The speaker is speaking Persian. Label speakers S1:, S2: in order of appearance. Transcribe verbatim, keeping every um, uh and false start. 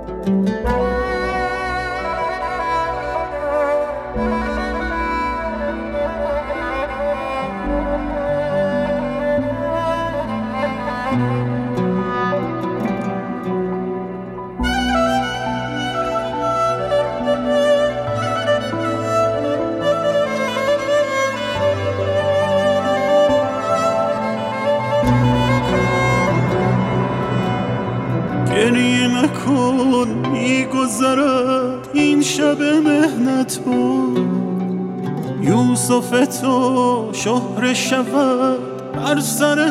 S1: گریه نکن میگذرد این شب مهنت بود، یوسف تو شهره شود بر سر